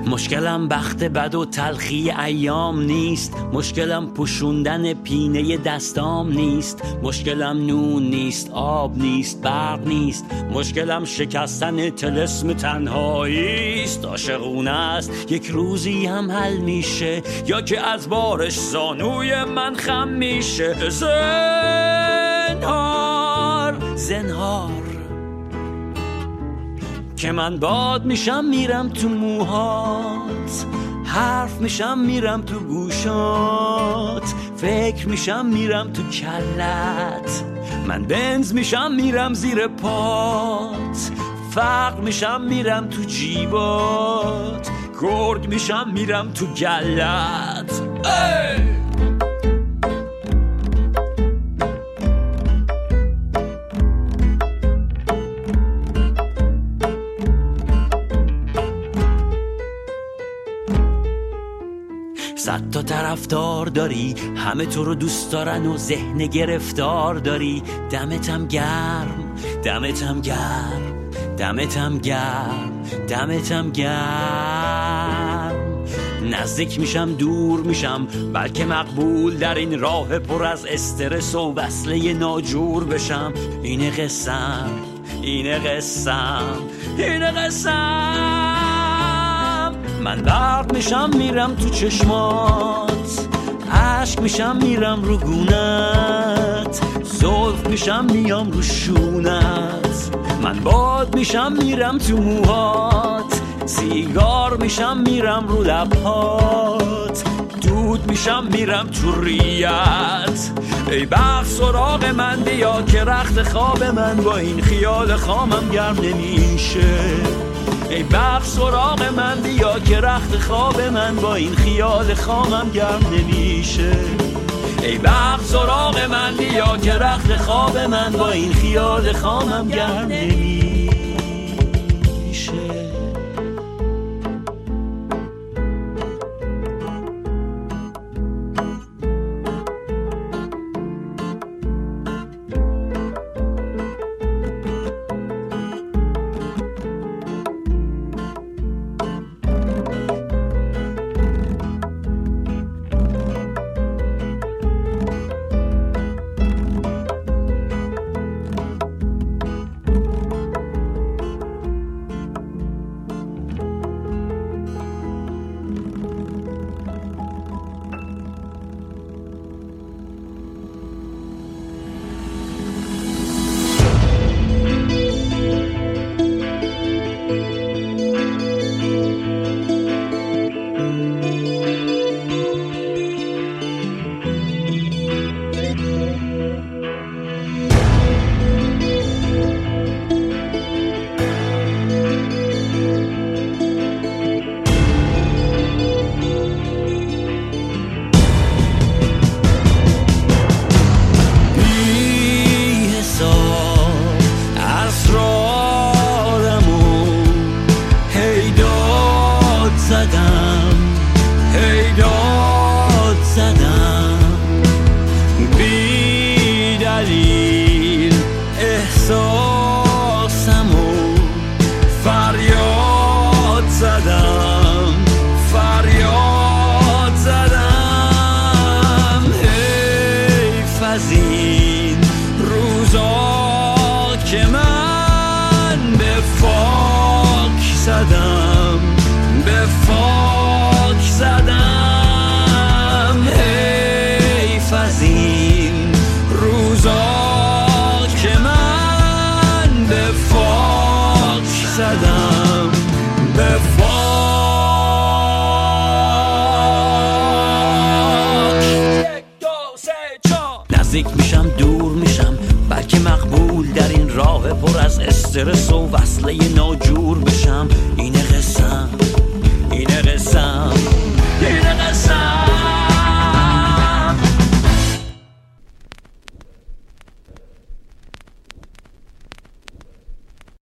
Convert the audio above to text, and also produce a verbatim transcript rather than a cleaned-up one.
مشکلم بخت بد و تلخی ایام نیست، مشکلم پوشوندن پینه دستام نیست، مشکلم نون نیست، آب نیست، برق نیست، مشکلم شکستن طلسم تنهایی است. عاشقونه است یک روزی هم حل میشه، یا که از بارش زانوی من خم میشه. زنهار زنهار که من باد میشم میرم تو موهات، حرف میشم میرم تو گوشات، فکر میشم میرم تو کلت، من بنز میشم میرم زیر پات، فقر میشم میرم تو جیبات، گرگ میشم میرم تو گلت. ای! صد تا طرفدار داری، همه تو رو دوست دارن و ذهن گرفتار داری. دمتم گرم، دمتم گرم، دمتم گرم، دمتم گرم. نزدیک میشم دور میشم، بلکه مقبول در این راه پر از استرس و وصله ناجور بشم. اینه قسم، اینه قسم، اینه قسم. من برق میشم میرم تو چشمات، عشق میشم میرم رو گونت، زلف میشم میام رو شونت، من باد میشم میرم تو موهات، سیگار میشم میرم رو لبهات، دود میشم میرم تو ریت. ای بخت سراغ من بیا که رخت خواب من با این خیال خامم گرم نمیشه. ای بخت سراغ من بیا که رخت خواب من با این خیال خامم گرم نمیشه. ای بخت سراغ من بیا که رخت خواب من با این خیال خامم گرم نمیشه. نزدیک میشم دور میشم، بلکه مقبول در این راه پر از استرس و وصله ناجور بشم. اینه قسم، اینه قسم، اینه قسم.